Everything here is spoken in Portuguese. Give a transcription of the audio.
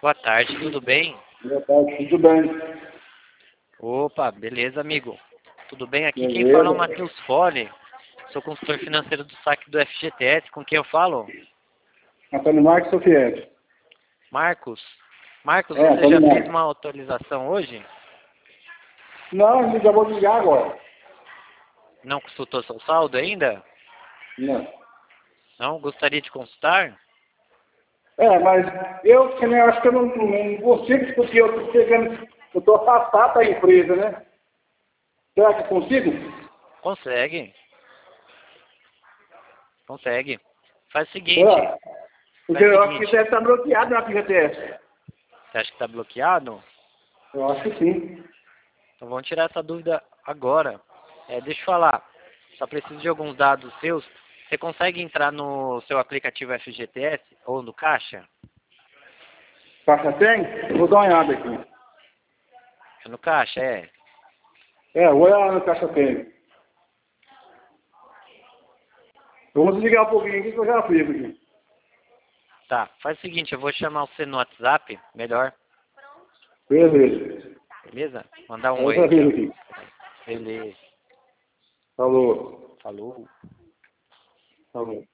Boa tarde, tudo bem? Boa tarde, tudo bem? Opa, beleza, amigo? Tudo bem? Aqui quem Beleza? fala é o Matheus Fole. Sou consultor financeiro do saque do FGTS. Com quem eu falo? Antônio Marcos Sofietti. Marcos. Marcos, É, você já Antônio fez Marcos. uma atualização hoje? Não, eu já vou ligar agora. Não consultou seu saldo ainda? Não. Não? Gostaria de consultar? É, mas eu que nem acho que eu não consigo, porque eu estou pegando, eu estou afastado da empresa, né? Será que eu consigo? Consegue. Consegue. Faz o seguinte. Será? Porque Faz o eu acho que seguinte. deve estar bloqueado na FGTS. Você acha que está bloqueado? Eu acho que sim. Então vamos tirar essa dúvida agora. Deixa eu falar. Só preciso de alguns dados seus. Você consegue entrar no seu aplicativo FGTS ou no Caixa? Caixa tem? Eu vou dar uma olhada aqui. É no Caixa, é. É, vou olhar lá no Caixa tem. Vamos desligar um pouquinho aqui que eu já fico aqui. Tá, faz o seguinte, eu vou chamar você no WhatsApp, melhor, Beleza. beleza? Mandar um oi Outra aqui, vez ó. aqui. Beleza, Falou. falou. Falou.